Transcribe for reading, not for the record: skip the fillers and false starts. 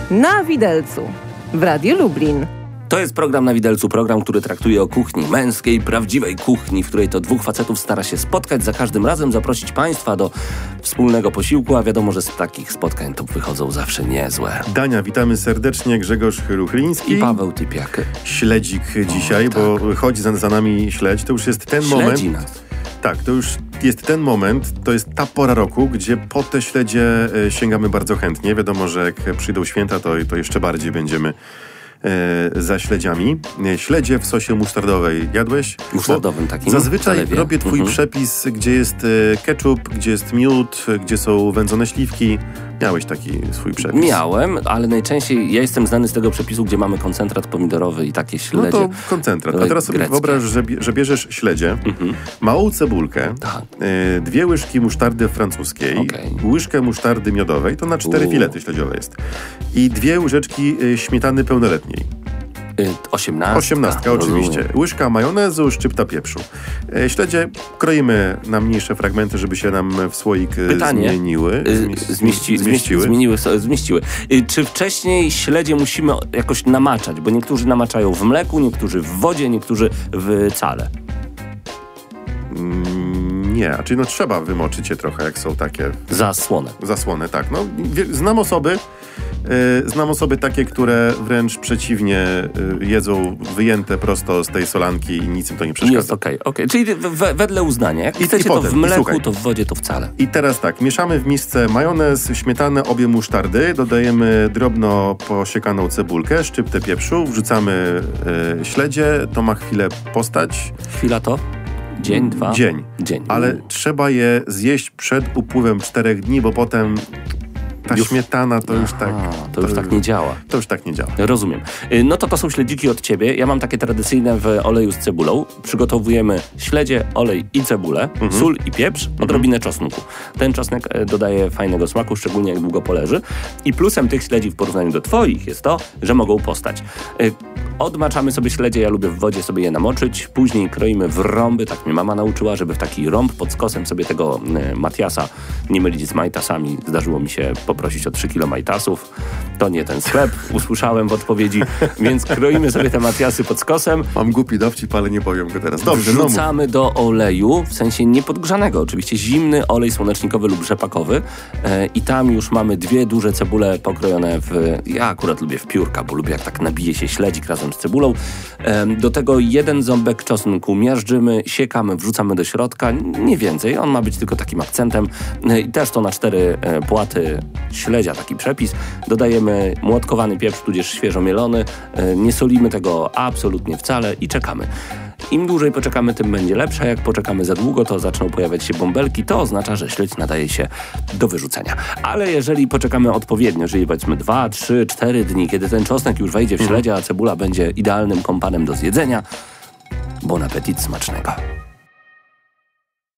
Na Widelcu w Radiu Lublin. To jest program Na Widelcu, program, który traktuje o kuchni męskiej, prawdziwej kuchni, w której to dwóch facetów stara się spotkać, za każdym razem zaprosić Państwa do wspólnego posiłku, a wiadomo, że z takich spotkań to wychodzą zawsze niezłe. Dania, witamy serdecznie, Grzegorz Ruchliński. I Paweł Typiak. Śledzik dzisiaj, tak. Bo chodzi za nami śledź, to już jest ten moment. Nas. Tak, to już jest ten moment, to jest ta pora roku, gdzie po te śledzie sięgamy bardzo chętnie. Wiadomo, że jak przyjdą święta, to jeszcze bardziej będziemy za śledziami. Śledzie w sosie musztardowej. Jadłeś? Musztardowym takim. Zazwyczaj robię twój przepis, gdzie jest ketchup, gdzie jest miód, gdzie są wędzone śliwki. Miałeś taki swój przepis? Miałem, ale najczęściej ja jestem znany z tego przepisu, gdzie mamy koncentrat pomidorowy i takie śledzie. No to koncentrat. A teraz sobie wyobraź, że bierzesz śledzie, małą cebulkę, 2 łyżki musztardy francuskiej, łyżkę musztardy miodowej, to na 4 filety śledziowe jest. I 2 łyżeczki śmietany pełnoletniej. 18 oczywiście. Łyżka majonezu, szczypta pieprzu. Śledzie kroimy na mniejsze fragmenty, żeby się nam w słoik zmieniły. Zmieściły. Czy wcześniej śledzie musimy jakoś namaczać? Bo niektórzy namaczają w mleku, niektórzy w wodzie, niektórzy w sale. Nie, czyli trzeba wymoczyć je trochę, jak są takie... Zasłone, tak. No, znam osoby takie, które wręcz przeciwnie jedzą wyjęte prosto z tej solanki i nic im to nie przeszkadza. Jest okej. Czyli wedle uznania. Jak chcecie to w mleku, to w wodzie, to wcale. I teraz tak, mieszamy w misce majonez, śmietanę, obie musztardy, dodajemy drobno posiekaną cebulkę, szczyptę pieprzu, wrzucamy śledzie, to ma chwilę postać. Chwila to? Dzień, 2? Dzień. Ale trzeba je zjeść przed upływem 4 dni, bo potem ta śmietana to już tak... To już tak nie działa. To już tak nie działa. Rozumiem. No to są śledziki od ciebie. Ja mam takie tradycyjne w oleju z cebulą. Przygotowujemy śledzie, olej i cebulę, sól i pieprz, odrobinę czosnku. Ten czosnek dodaje fajnego smaku, szczególnie jak długo poleży. I plusem tych śledzi w porównaniu do twoich jest to, że mogą postać. Odmaczamy sobie śledzie, ja lubię w wodzie sobie je namoczyć, później kroimy w rąby, tak mnie mama nauczyła, żeby w taki rąb pod skosem sobie tego Matiasa nie mylić z majtasami. Zdarzyło mi się poprosić o 3 kilo majtasów. To nie ten sklep, usłyszałem w odpowiedzi, więc kroimy sobie te Matiasy pod skosem. Mam głupi dowcip, ale nie powiem go teraz. Dobrze, wrzucamy do oleju, w sensie niepodgrzanego, oczywiście zimny olej słonecznikowy lub rzepakowy i tam już mamy 2 duże cebule pokrojone ja akurat lubię w piórka, bo lubię jak tak nabije się śledzik razem z cebulą. Do tego 1 ząbek czosnku miażdżymy, siekamy, wrzucamy do środka, nie więcej, on ma być tylko takim akcentem i też to na 4 płaty śledzia, taki przepis. Dodajemy młotkowany pieprz, tudzież świeżo mielony, nie solimy tego absolutnie wcale i czekamy. Im dłużej poczekamy, tym będzie lepsze. Jak poczekamy za długo, to zaczną pojawiać się bąbelki. To oznacza, że śledź nadaje się do wyrzucenia. Ale jeżeli poczekamy odpowiednio, czyli powiedzmy 2, 3, 4 dni, kiedy ten czosnek już wejdzie w śledzia, a cebula będzie idealnym kompanem do zjedzenia, bon appetit, smacznego.